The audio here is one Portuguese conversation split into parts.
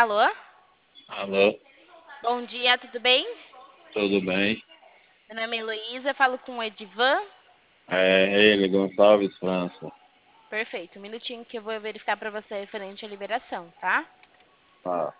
Alô? Alô, Bom dia, tudo bem? tudo bem? Meu nome é Heloísa, falo com o Edivan. É ele, Gonçalves França. Perfeito, um minutinho que eu vou verificar para você referente à liberação, tá? Tá,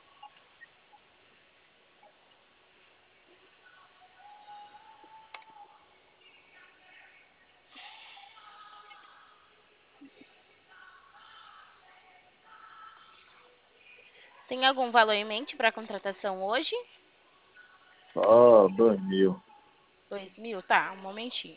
Tem algum valor em mente para a contratação hoje? só 2.000. 2.000? Tá, um momentinho.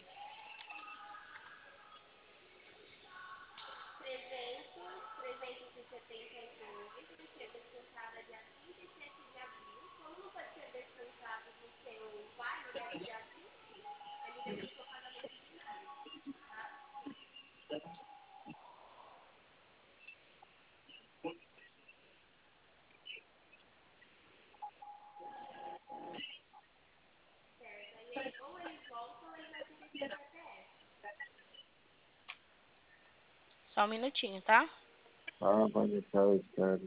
Só um minutinho, tá? Ah, pode deixar, eu espero.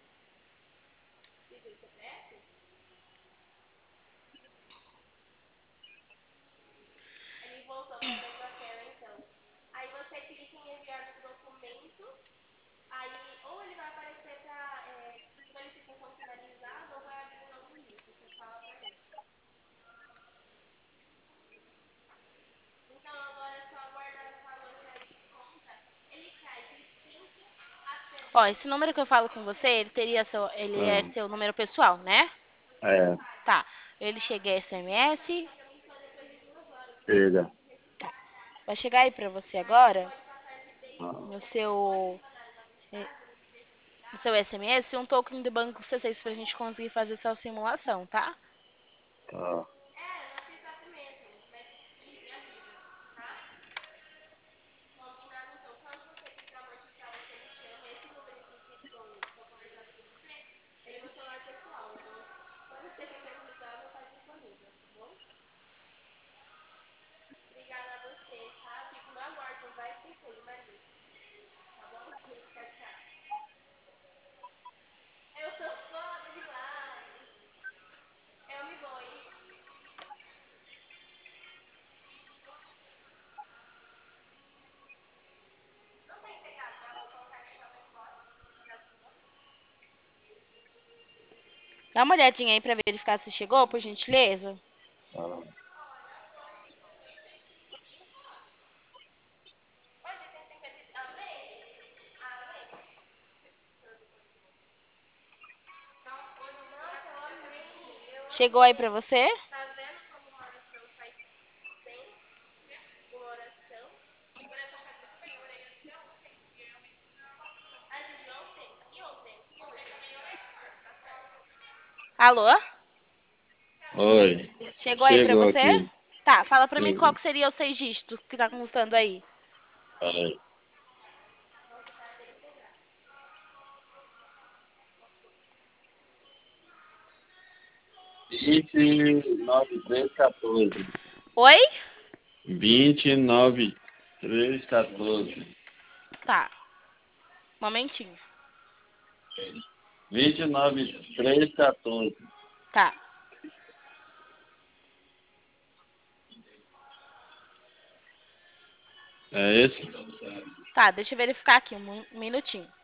Ó, esse número que eu falo com você, ele é Ah, seu número pessoal, né? é, Tá. Ele chega SMS. chega. Tá. Vai chegar aí para você agora, Ah, no seu, no seu SMS, um token do Banco C6 pra gente conseguir fazer essa simulação, tá? tá, Dá uma olhadinha aí pra verificar se chegou, por gentileza. tá. Chegou aí pra você? Alô? Oi, Chegou aí pra chegou você? aqui. Tá, fala pra mim qual Chegou. que seria os 6 dígitos que tá constando aí. Peraí. 29.314. Oi? 29.314. Tá, momentinho. 29.314. Tá. É esse? Tá, deixa eu verificar aqui um minutinho.